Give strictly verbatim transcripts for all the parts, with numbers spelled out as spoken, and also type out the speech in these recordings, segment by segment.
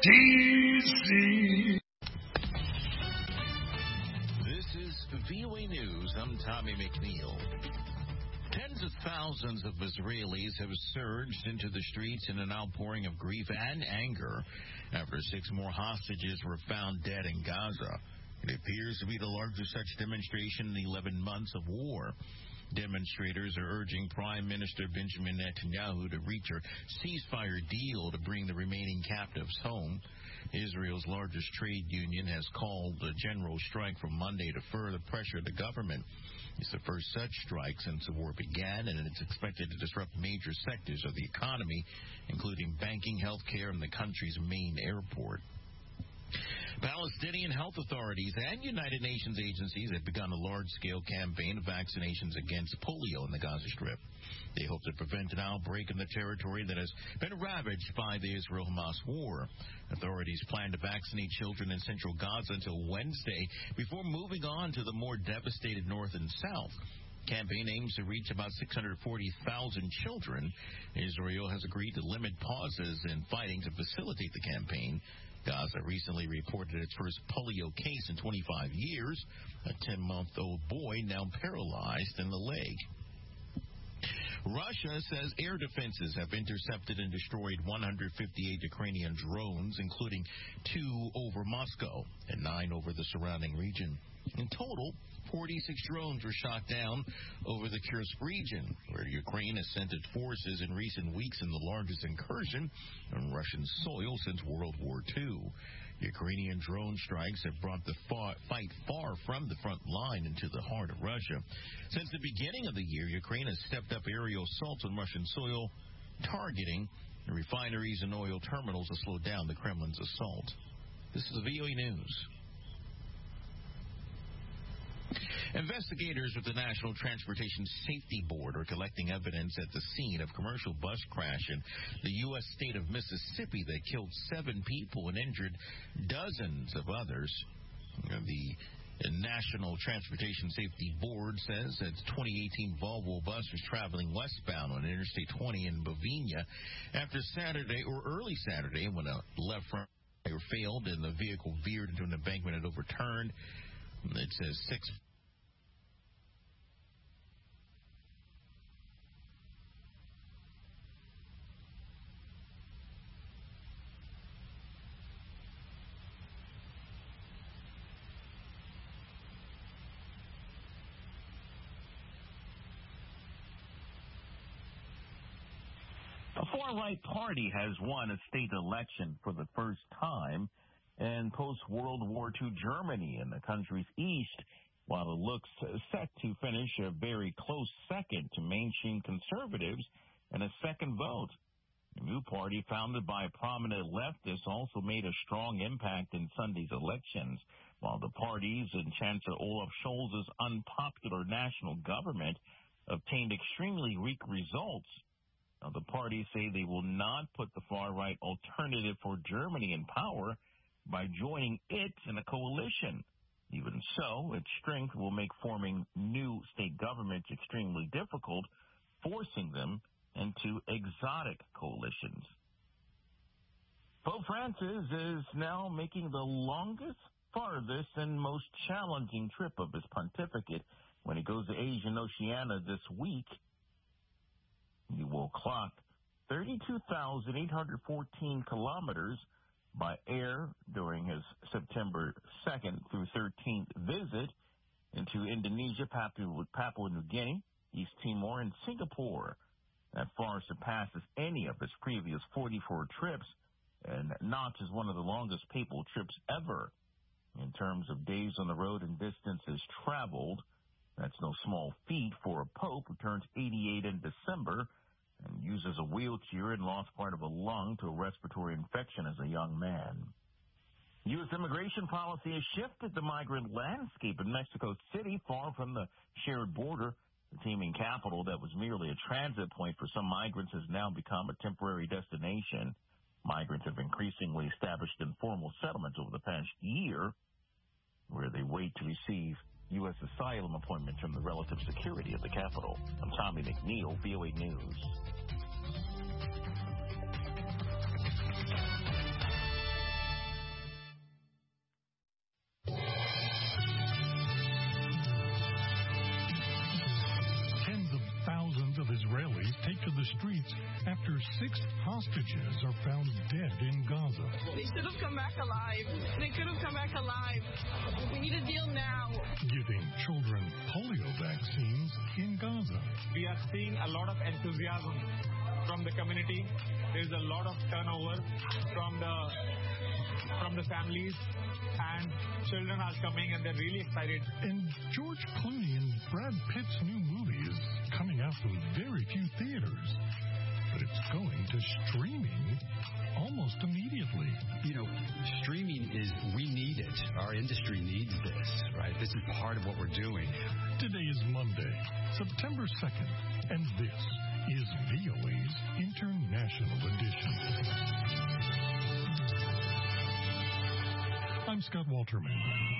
D C. This is V O A News. I'm Tommy McNeil. Tens of thousands of Israelis have surged into the streets in an outpouring of grief and anger after six more hostages were found dead in Gaza. It appears to be the largest such demonstration in eleven months of war. Demonstrators are urging Prime Minister Benjamin Netanyahu to reach a ceasefire deal to bring the remaining captives home. Israel's largest trade union has called a general strike for Monday to further pressure the government. It's the first such strike since the war began, and it's expected to disrupt major sectors of the economy, including banking, healthcare, and the country's main airport. Palestinian health authorities and United Nations agencies have begun a large-scale campaign of vaccinations against polio in the Gaza Strip. They hope to prevent an outbreak in the territory that has been ravaged by the Israel-Hamas war. Authorities plan to vaccinate children in central Gaza until Wednesday before moving on to the more devastated north and south. Campaign aims to reach about six hundred forty thousand children. Israel has agreed to limit pauses in fighting to facilitate the campaign. Gaza recently reported its first polio case in twenty-five years, a ten-month-old boy now paralyzed in the leg. Russia says air defenses have intercepted and destroyed one hundred fifty-eight Ukrainian drones, including two over Moscow and nine over the surrounding region. In total, forty-six drones were shot down over the Kursk region, where Ukraine has sent its forces in recent weeks in the largest incursion on Russian soil since World War Two. Ukrainian drone strikes have brought the far, fight far from the front line into the heart of Russia. Since the beginning of the year, Ukraine has stepped up aerial assaults on Russian soil, targeting refineries and oil terminals to slow down the Kremlin's assault. This is the V O A News. Investigators with the National Transportation Safety Board are collecting evidence at the scene of a commercial bus crash in the U S state of Mississippi that killed seven people and injured dozens of others. The National Transportation Safety Board says that the twenty eighteen Volvo bus was traveling westbound on Interstate twenty in Bovina after Saturday or early Saturday when a left front tire failed and the vehicle veered into an embankment and overturned. It says six A far-right party has won a state election for the first time in post-World War Two Germany in the country's east, while it looks set to finish a very close second to mainstream conservatives in a second vote. The new party, founded by prominent leftists, also made a strong impact in Sunday's elections, while the parties and Chancellor Olaf Scholz's unpopular national government obtained extremely weak results. Now, the parties say they will not put the far-right Alternative for Germany in power by joining it in a coalition. Even so, its strength will make forming new state governments extremely difficult, forcing them into exotic coalitions. Pope Francis is now making the longest, farthest, and most challenging trip of his pontificate when he goes to Asia and Oceania this week. He will clock thirty-two thousand eight hundred fourteen kilometers by air during his September second through thirteenth visit into Indonesia, Papua, Papua New Guinea, East Timor, and Singapore. That far surpasses any of his previous forty-four trips and notches one of the longest papal trips ever. In terms of days on the road and distances traveled, that's no small feat for a pope who turns eighty-eight in December and uses a wheelchair and lost part of a lung to a respiratory infection as a young man. U S immigration policy has shifted the migrant landscape in Mexico City, far from the shared border. The teeming capital that was merely a transit point for some migrants has now become a temporary destination. Migrants have increasingly established informal settlements over the past year, where they wait to receive U S asylum appointments from the relative security of the capital. I'm Tommy McNeil, V O A News. the streets after six hostages are found dead in Gaza. They should have come back alive. They could have come back alive. We need a deal now. Giving children polio vaccines in Gaza. We are seeing a lot of enthusiasm from the community. There's a lot of turnover from the from the families, and children are coming and they're really excited. And George Clooney and Brad Pitt's new movie is coming out from very few theaters, but it's going to streaming almost immediately. You know, streaming is, we need it. Our industry needs this, right? This is part of what we're doing. Today is Monday, September second, and this is V O A's International Edition. I'm Scott Walterman.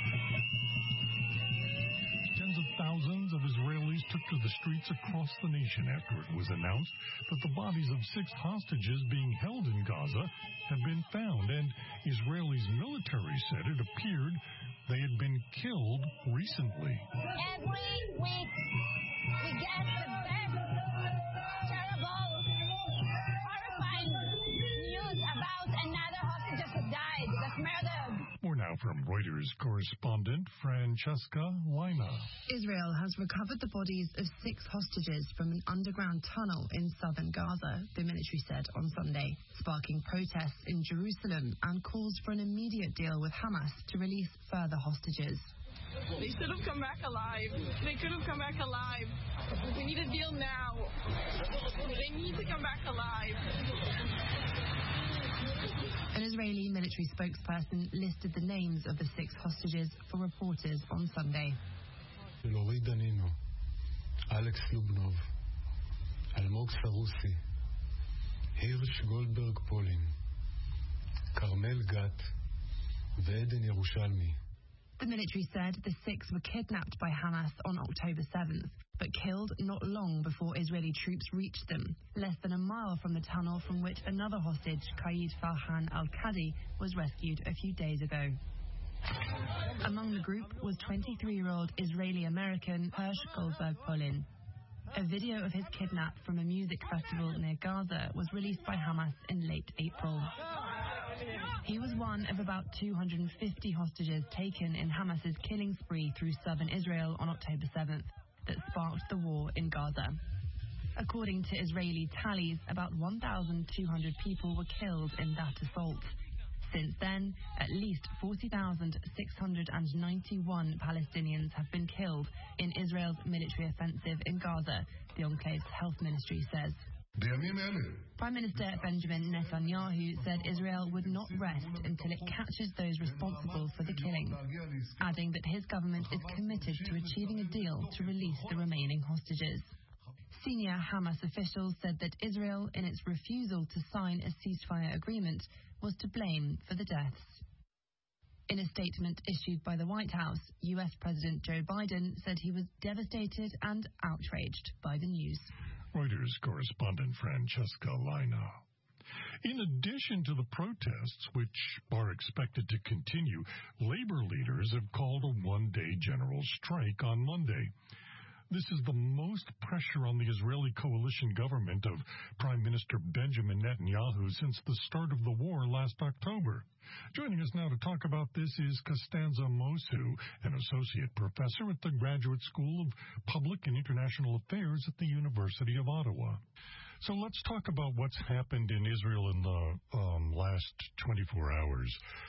Tens of thousands of Israelis took to the streets across the nation after it was announced that the bodies of six hostages being held in Gaza had been found, and Israelis' military said it appeared they had been killed recently. Every week we get the best, terrible, horrifying news about another hostage who died, that's murdered. More now from Reuters correspondent Francesca Lina. Israel has recovered the bodies of six hostages from an underground tunnel in southern Gaza, the military said on Sunday, sparking protests in Jerusalem and calls for an immediate deal with Hamas to release further hostages. They should have come back alive. They could have come back alive. We need a deal now. They need to come back alive. An Israeli military spokesperson listed the names of the six hostages for reporters on Sunday. Lori Danino, Alex Lubnov, Almog Sarusi, Hirsch Goldberg Polin, Carmel Gat, Eden Yerushalmi. The military said the six were kidnapped by Hamas on October seventh, but killed not long before Israeli troops reached them, less than a mile from the tunnel from which another hostage, Qaid Farhan al-Qadi, was rescued a few days ago. Among the group was twenty-three-year-old Israeli-American Hirsch Goldberg Polin. A video of his kidnap from a music festival near Gaza was released by Hamas in late April. He was one of about two hundred fifty hostages taken in Hamas's killing spree through southern Israel on October seventh that sparked the war in Gaza. According to Israeli tallies, about one thousand two hundred people were killed in that assault. Since then, at least forty thousand six hundred ninety-one Palestinians have been killed in Israel's military offensive in Gaza, the enclave's health ministry says. Prime Minister Benjamin Netanyahu said Israel would not rest until it catches those responsible for the killing, adding that his government is committed to achieving a deal to release the remaining hostages. Senior Hamas officials said that Israel, in its refusal to sign a ceasefire agreement, was to blame for the deaths. In a statement issued by the White House, U S President Joe Biden said he was devastated and outraged by the news. Reuters correspondent Francesca Lina. In addition to the protests, which are expected to continue, labor leaders have called a one-day general strike on Monday. This is the most pressure on the Israeli coalition government of Prime Minister Benjamin Netanyahu since the start of the war last October. Joining us now to talk about this is Costanza Mosu, an associate professor at the Graduate School of Public and International Affairs at the University of Ottawa. So let's talk about what's happened in Israel in the um, last twenty-four hours.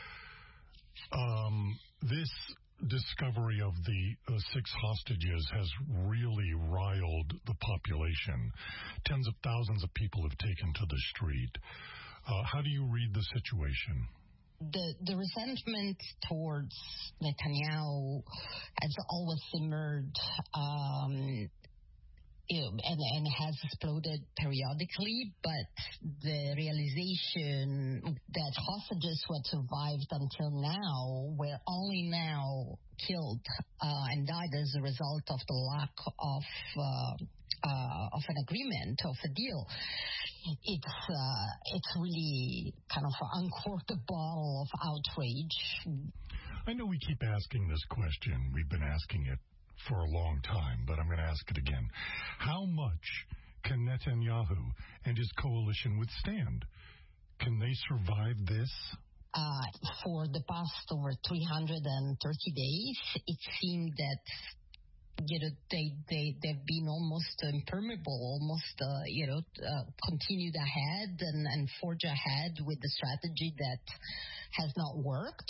Um, this discovery of the uh, six hostages has really riled the population. Tens of thousands of people have taken to the street. Uh, how do you read the situation? The the resentment towards Netanyahu has always simmered um, you know, and, and has exploded periodically, but the realization that hostages who had survived until now were only now killed uh, and died as a result of the lack of uh, uh, of an agreement, of a deal. It's uh, it's really kind of uncorked a bottle of outrage. I know we keep asking this question. We've been asking it for a long time, but I'm going to ask it again. How much can Netanyahu and his coalition withstand? Can they survive this? Uh, for the past over three hundred thirty days, it seemed that you know they they they've been almost impermeable, almost uh, you know uh, continued ahead and, and forge ahead with the strategy that has not worked.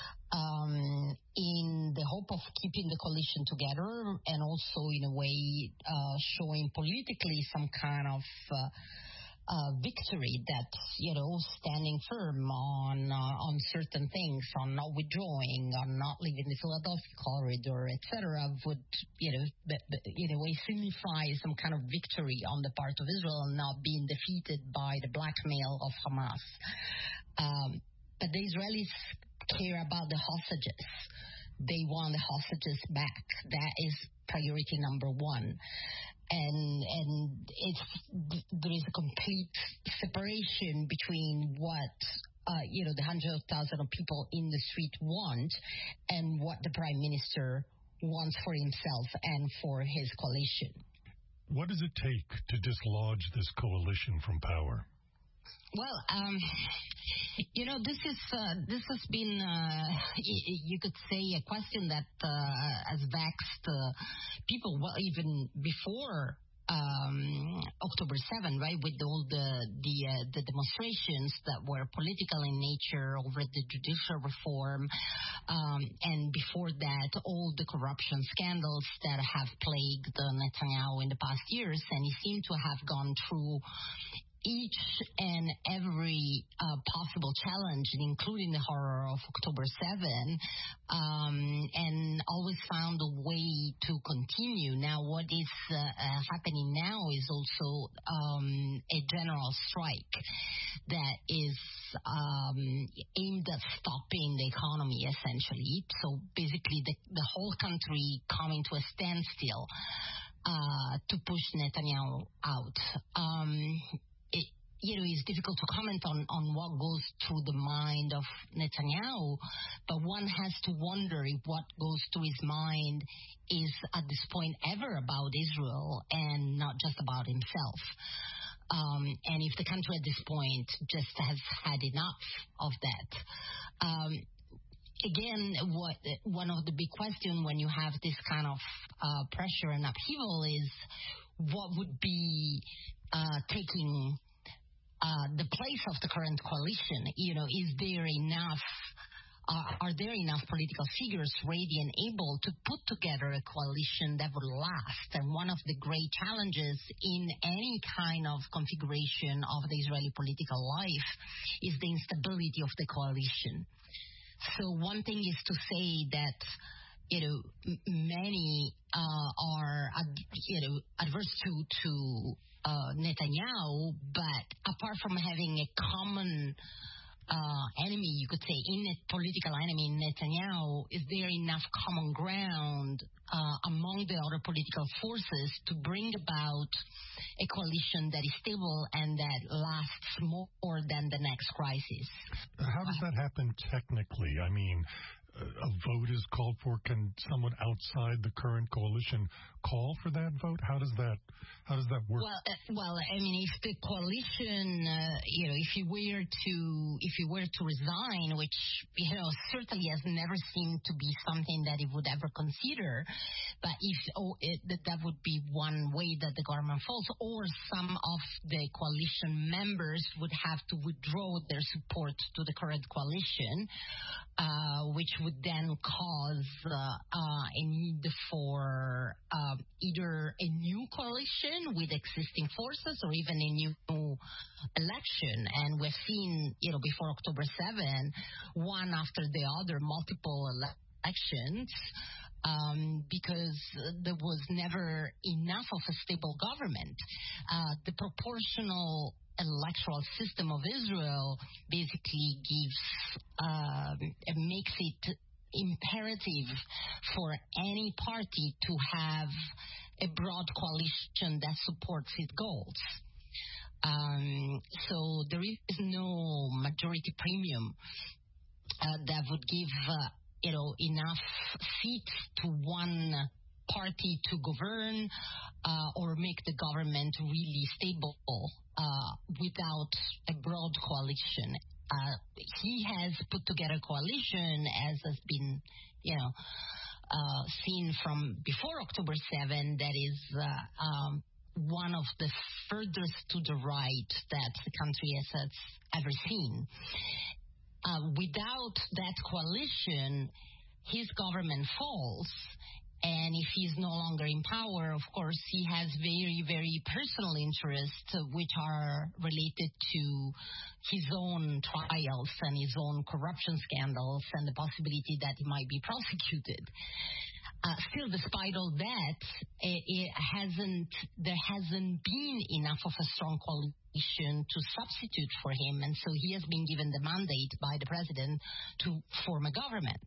Um, in the hope of keeping the coalition together and also in a way uh, showing politically some kind of uh, uh, victory that, you know, standing firm on uh, on certain things, on not withdrawing, on not leaving the Philadelphia corridor, et cetera, would, you know, b- b- in a way signify some kind of victory on the part of Israel and not being defeated by the blackmail of Hamas. Um, but the Israelis care about the hostages. They want the hostages back. That is priority number one. And and it's there is a complete separation between what uh, you know the hundreds of thousands of people in the street want and what the prime minister wants for himself and for his coalition. What does it take to dislodge this coalition from power? Well, um, you know, this is uh, this has been, uh, you could say, a question that uh, has vexed uh, people. Well, even before um, October seventh, right, with all the the, uh, the demonstrations that were political in nature over the judicial reform, um, and before that, all the corruption scandals that have plagued uh, Netanyahu in the past years, and he seemed to have gone through each and every uh, possible challenge, including the horror of October seventh, um, and always found a way to continue. Now, what is uh, uh, happening now is also um, a general strike that is um, aimed at stopping the economy, essentially. So basically, the, the whole country coming to a standstill uh, to push Netanyahu out. Um, It, you know, it's difficult to comment on, on what goes through the mind of Netanyahu, but one has to wonder if what goes through his mind is at this point ever about Israel and not just about himself. Um, and if the country at this point just has had enough of that. Um, Again, what one of the big questions when you have this kind of uh, pressure and upheaval is what would be uh, taking uh, the place of the current coalition. You know, is there enough? Uh, are there enough political figures ready and able to put together a coalition that would last? And one of the great challenges in any kind of configuration of the Israeli political life is the instability of the coalition. So one thing is to say that, you know, m- many uh, are, ad- you know, adverse to to uh, Netanyahu, but apart from having a common uh, enemy, you could say, in a political enemy, Netanyahu, is there enough common ground uh, among the other political forces to bring about a coalition that is stable and that lasts more than the next crisis? How does that happen technically? I mean, a vote is called for. Can someone outside the current coalition call for that vote? How does that how does that work? Well, uh, well, I mean, if the coalition, uh, you know, if he were to if he were to resign, which you know certainly has never seemed to be something that he would ever consider, but if oh, it, that that would be one way that the government falls, or some of the coalition members would have to withdraw their support to the current coalition, uh, which would then cause uh, uh, a need for uh, either a new coalition with existing forces or even a new election. And we've seen, you know, before October seventh, one after the other, multiple elections, um, because there was never enough of a stable government. Uh, the proportional electoral system of Israel basically gives, uh, makes it imperative for any party to have a broad coalition that supports its goals. Um, so there is no majority premium uh, that would give, uh, you know, enough seats to one party to govern uh, or make the government really stable uh, without a broad coalition. Uh, he has put together a coalition, as has been, you know, uh, seen from before October seventh, that is uh, um, one of the furthest to the right that the country has ever seen. Uh, without that coalition, his government falls. And if he's no longer in power, of course, he has very, very personal interests, uh, which are related to his own trials and his own corruption scandals and the possibility that he might be prosecuted. Uh, still, despite all that, it, it hasn't, there hasn't been enough of a strong coalition to substitute for him, and so he has been given the mandate by the president to form a government.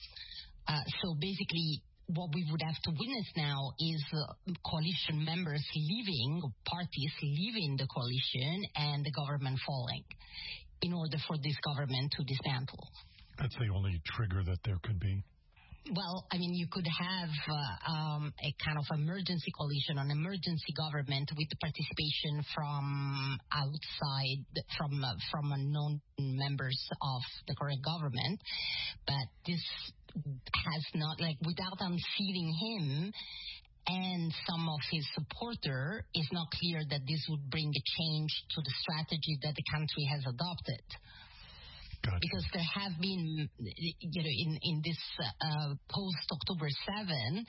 Uh, so basically, what we would have to witness now is uh, coalition members leaving, parties leaving the coalition, and the government falling in order for this government to dismantle. That's the only trigger that there could be? Well, I mean, you could have uh, um, a kind of emergency coalition, an emergency government with the participation from outside, from uh, from unknown members of the current government. But this has not, like, without unseating him and some of his supporter, it's not clear that this would bring a change to the strategy that the country has adopted. Gotcha. Because there have been, you know, in, in this uh, post-October seventh,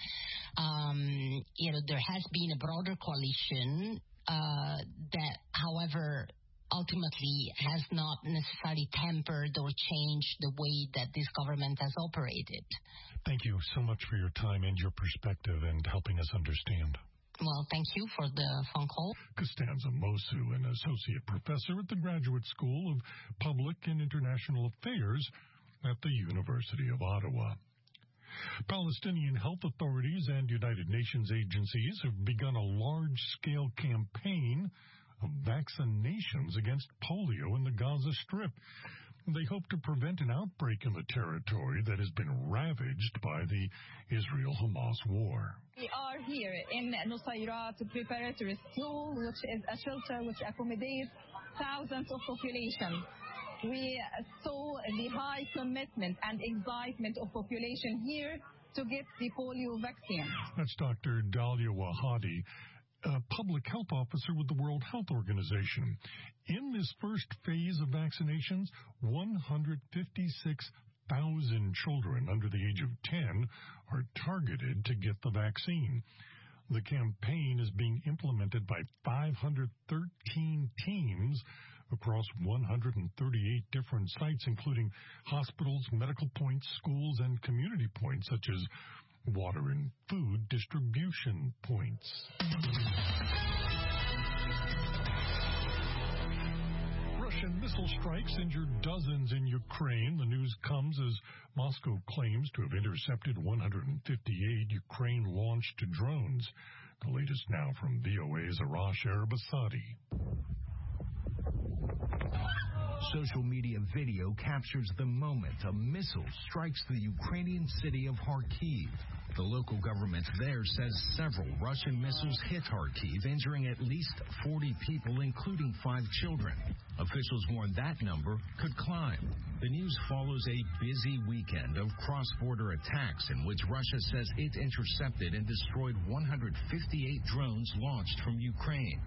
um, you know, there has been a broader coalition uh, that, however, ultimately has not necessarily tempered or changed the way that this government has operated. Thank you so much for your time and your perspective and helping us understand. Well, thank you for the phone call. Costanza Mosu, an associate professor at the Graduate School of Public and International Affairs at the University of Ottawa. Palestinian health authorities and United Nations agencies have begun a large-scale campaign of vaccinations against polio in the Gaza Strip. They hope to prevent an outbreak in the territory that has been ravaged by the Israel-Hamas war. We are here in Nusayrat Preparatory School, which is a shelter which accommodates thousands of population. We saw the high commitment and excitement of population here to get the polio vaccine. That's Doctor Dalia Wahadi, a public health officer with the World Health Organization. In this first phase of vaccinations, one hundred fifty-six thousand children under the age of ten are targeted to get the vaccine. The campaign is being implemented by five hundred thirteen teams across one hundred thirty-eight different sites, including hospitals, medical points, schools, and community points, such as water and food distribution points. Russian missile strikes injured dozens in Ukraine. The news comes as Moscow claims to have intercepted one hundred fifty-eight Ukraine-launched drones. The latest now from V O A's Arash Arabasadi. Social media video captures the moment a missile strikes the Ukrainian city of Kharkiv. The local government there says several Russian missiles hit Kharkiv, injuring at least forty people, including five children. Officials warn that number could climb. The news follows a busy weekend of cross-border attacks in which Russia says it intercepted and destroyed one hundred fifty-eight drones launched from Ukraine.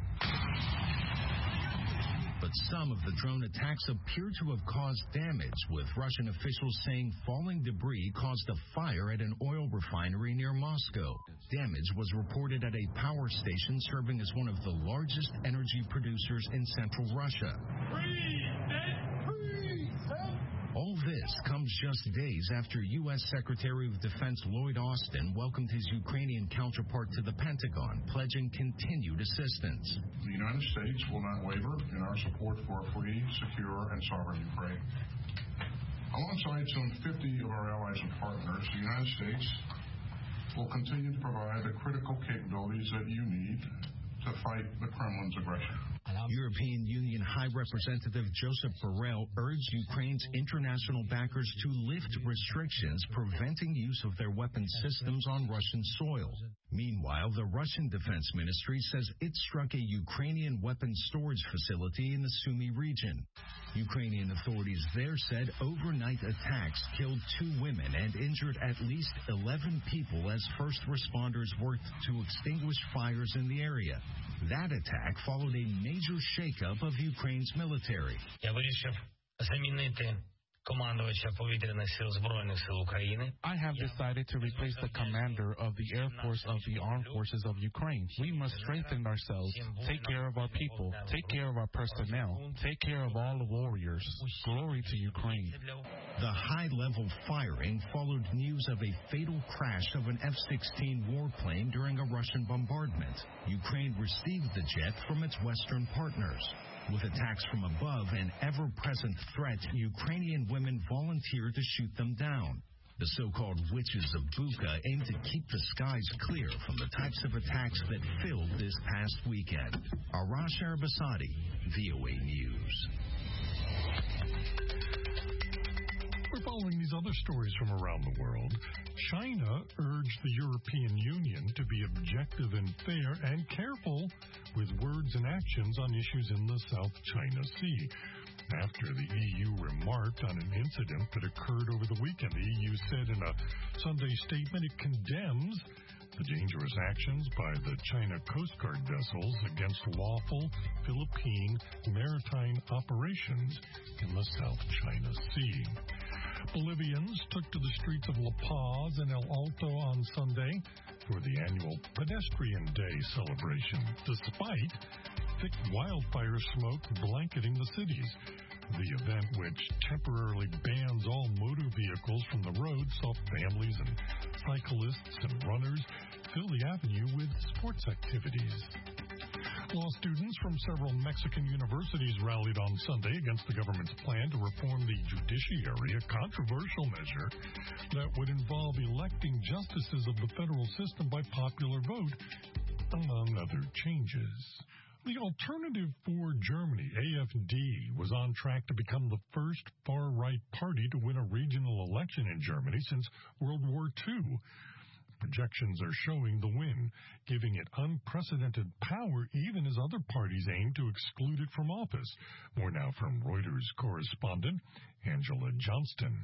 But some of the drone attacks appear to have caused damage, with Russian officials saying falling debris caused a fire at an oil refinery near Moscow. Damage was reported at a power station serving as one of the largest energy producers in central Russia. All this comes just days after U S Secretary of Defense Lloyd Austin welcomed his Ukrainian counterpart to the Pentagon, pledging continued assistance. The United States will not waver in our support for a free, secure, and sovereign Ukraine. Alongside some fifty of our allies and partners, the United States will continue to provide the critical capabilities that you need to fight the Kremlin's aggression. A la European Union High Representative Joseph Borrell urged Ukraine's international backers to lift restrictions preventing use of their weapon systems on Russian soil. Meanwhile, the Russian Defense Ministry says it struck a Ukrainian weapons storage facility in the Sumy region. Ukrainian authorities there said overnight attacks killed two women and injured at least eleven people as first responders worked to extinguish fires in the area. That attack followed a major shakeup of Ukraine's military. I have decided to replace the commander of the Air Force of the Armed Forces of Ukraine. We must strengthen ourselves, take care of our people, take care of our personnel, take care of all the warriors. Glory to Ukraine. The high-level firing followed news of a fatal crash of an F sixteen warplane during a Russian bombardment. Ukraine received the jet from its Western partners. With attacks from above and ever-present threat, Ukrainian women volunteered to shoot them down. The so-called witches of Bucha aim to keep the skies clear from the types of attacks that filled this past weekend. Arash Arabasadi, V O A News. We're following these other stories from around the world. China urged the European Union to be objective and fair and careful with words and actions on issues in the South China Sea. After the E U remarked on an incident that occurred over the weekend, the E U said in a Sunday statement it condemns the dangerous actions by the China Coast Guard vessels against lawful Philippine maritime operations in the South China Sea. Bolivians took to the streets of La Paz and El Alto on Sunday for the annual Pedestrian Day celebration, despite thick wildfire smoke blanketing the cities. The event, which temporarily bans all motor vehicles from the road, saw families and cyclists and runners fill the avenue with sports activities. Law students from several Mexican universities rallied on Sunday against the government's plan to reform the judiciary, a controversial measure that would involve electing justices of the federal system by popular vote, among other changes. The Alternative for Germany, A F D, was on track to become the first far-right party to win a regional election in Germany since World War Two. Projections are showing the win, giving it unprecedented power even as other parties aim to exclude it from office. More now from Reuters correspondent Angela Johnston.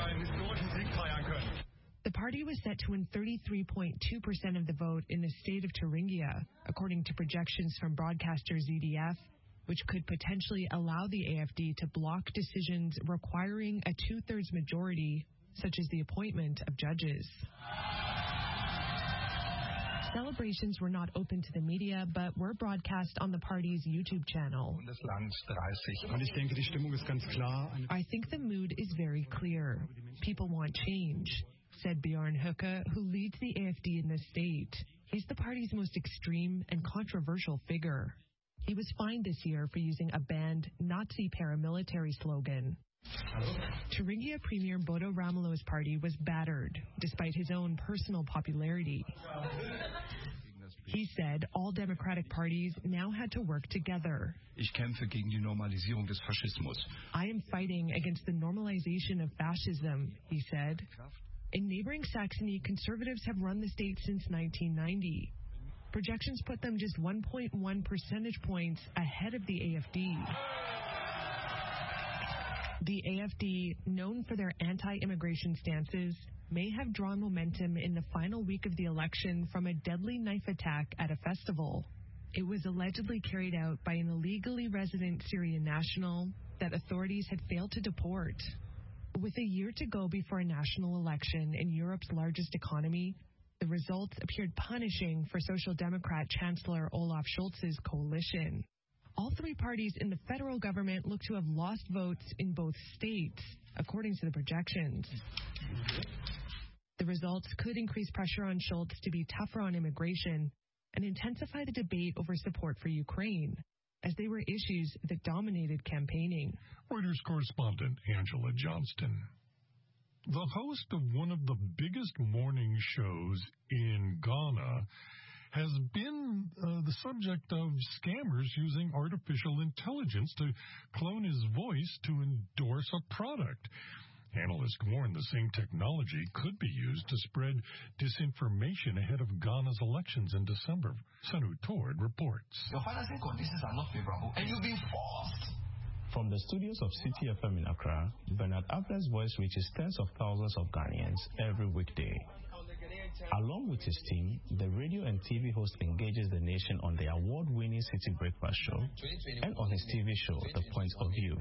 The party was set to win thirty-three point two percent of the vote in the state of Thuringia, according to projections from broadcaster Z D F, which could potentially allow the A F D to block decisions requiring a two-thirds majority, such as the appointment of judges. Celebrations were not open to the media, but were broadcast on the party's YouTube channel. I think the mood is very clear. People want change, said Bjorn Höcke, who leads the A F D in the state. He's the party's most extreme and controversial figure. He was fined this year for using a banned Nazi paramilitary slogan. Thuringia Premier Bodo Ramelo's party was battered, despite his own personal popularity. He said all democratic parties now had to work together. I am fighting against the normalization of fascism, he said. In neighboring Saxony, conservatives have run the state since nineteen ninety. Projections put them just one point one percentage points ahead of the A F D. The A F D, known for their anti-immigration stances, may have drawn momentum in the final week of the election from a deadly knife attack at a festival. It was allegedly carried out by an illegally resident Syrian national that authorities had failed to deport. With a year to go before a national election in Europe's largest economy, the results appeared punishing for Social Democrat Chancellor Olaf Scholz's coalition. All three parties in the federal government look to have lost votes in both states, according to the projections. The results could increase pressure on Scholz to be tougher on immigration and intensify the debate over support for Ukraine, as they were issues that dominated campaigning. Reuters correspondent Angela Johnston. The host of one of the biggest morning shows in Ghana has been uh, the subject of scammers using artificial intelligence to clone his voice to endorse a product. Analysts warn the same technology could be used to spread disinformation ahead of Ghana's elections in December. Sanu Tord reports. Your financing conditions are not favorable, and you've been forced. From the studios of City F M in Accra, Bernard Abler's voice reaches tens of thousands of Ghanaians every weekday. Along with his team, the radio and T V host engages the nation on the award-winning City Breakfast Show and on his T V show, The Point of View.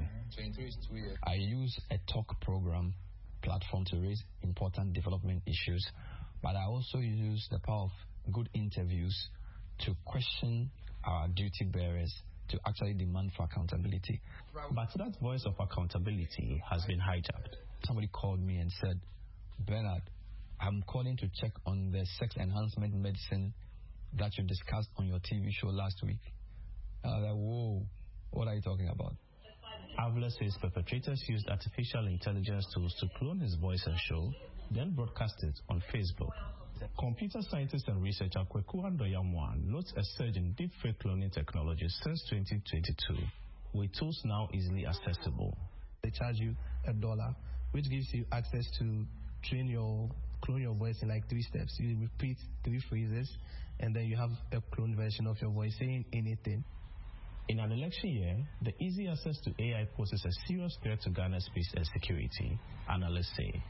I use a talk program platform to raise important development issues, but I also use the power of good interviews to question our duty bearers, to actually demand for accountability. But that voice of accountability has been hijacked. Somebody called me and said, Bernard, I'm calling to check on the sex enhancement medicine that you discussed on your T V show last week. I was like, whoa, what are you talking about? Avler says perpetrators used artificial intelligence tools to clone his voice and show, then broadcast it on Facebook. Computer scientist and researcher Kweku Andoyamwan notes a surge in deepfake cloning technology since twenty twenty-two, with tools now easily accessible. They charge you a dollar, which gives you access to train your clone your voice in like three steps. You repeat three phrases, and then you have a clone version of your voice saying anything. In an election year, the easy access to A I poses a serious threat to Ghana's peace and security, analysts say.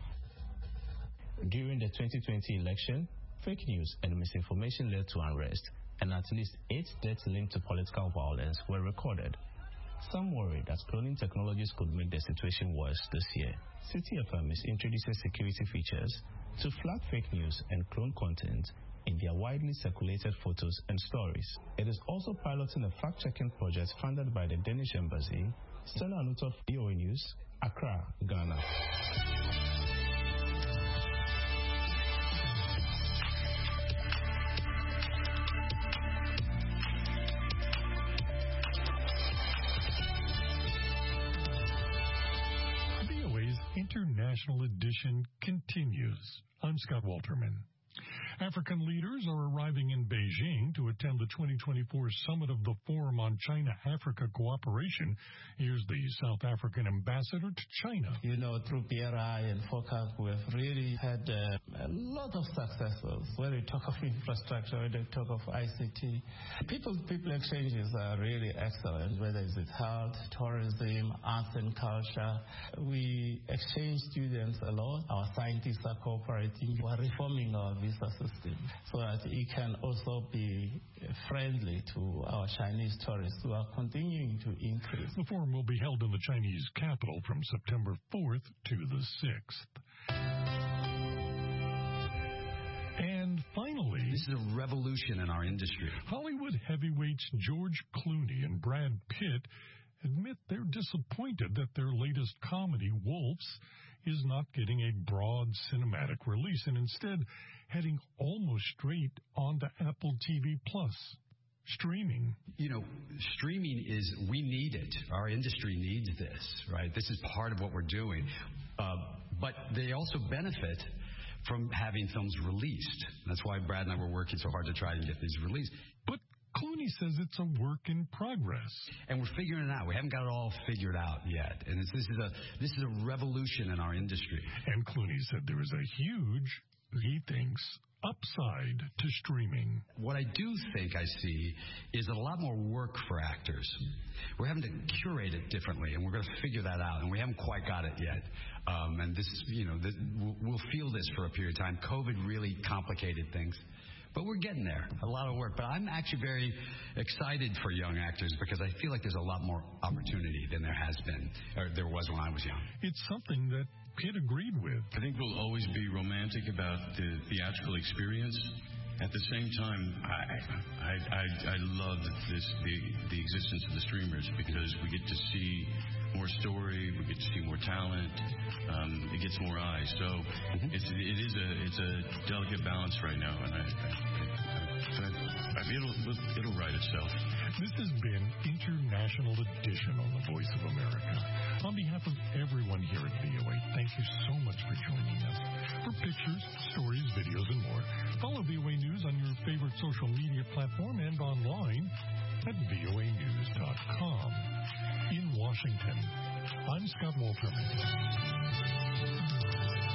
During the twenty twenty election, fake news and misinformation led to unrest, and at least eight deaths linked to political violence were recorded. Some worry that cloning technologies could make the situation worse this year. City F M is introducing security features to flag fake news and clone content in their widely circulated photos and stories. It is also piloting a fact-checking project funded by the Danish Embassy. Stella Anutot, V O A News, Accra, Ghana. International edition continues. I'm Scott Walterman. African leaders are arriving in Beijing to attend the twenty twenty-four summit of the Forum on China-Africa Cooperation. Here's the South African ambassador to China. You know, through P R I and FOCAC, we've really had uh, a lot of successes. When we talk of infrastructure, when we talk of I C T, people-to-people exchanges are really excellent, whether it's health, tourism, arts and culture. We exchange students a lot. Our scientists are cooperating. We're reforming our visa system so that it can also be friendly to our Chinese tourists who are continuing to increase. The forum will be held in the Chinese capital from September fourth to the sixth. And finally, this is a revolution in our industry. Hollywood heavyweights George Clooney and Brad Pitt admit they're disappointed that their latest comedy, Wolves, is not getting a broad cinematic release and instead heading almost straight onto Apple T V Plus. Streaming. You know, streaming is, we need it. Our industry needs this, right? This is part of what we're doing. Uh, but they also benefit from having films released. That's why Brad and I were working so hard to try to get these released. But Clooney says it's a work in progress. And we're figuring it out. We haven't got it all figured out yet. And it's, this is a this is a revolution in our industry. And Clooney said there is a huge, he thinks, upside to streaming. What I do think I see is a lot more work for actors. We're having to curate it differently, and we're going to figure that out, and we haven't quite got it yet. Um, and this, you know, this, we'll, we'll feel this for a period of time. COVID really complicated things. But we're getting there. A lot of work. But I'm actually very excited for young actors because I feel like there's a lot more opportunity than there has been, or there was when I was young. It's something that Pitt agreed with. I think we'll always be romantic about the theatrical experience. At the same time, I I, I, I love this the, the existence of the streamers because we get to see more story, we get to see more talent, um, it gets more eyes. So mm-hmm. it's it is a it's a delicate balance right now, and I, I, I, I it'll it'll right itself. This has been International Edition on the Voice of America. On behalf of everyone here at V O A, thank you so much for joining us. For pictures, stories, videos, and more, follow V O A News News on your favorite social media platform and online at V O A news dot com. In Washington, I'm Scott Wolterman.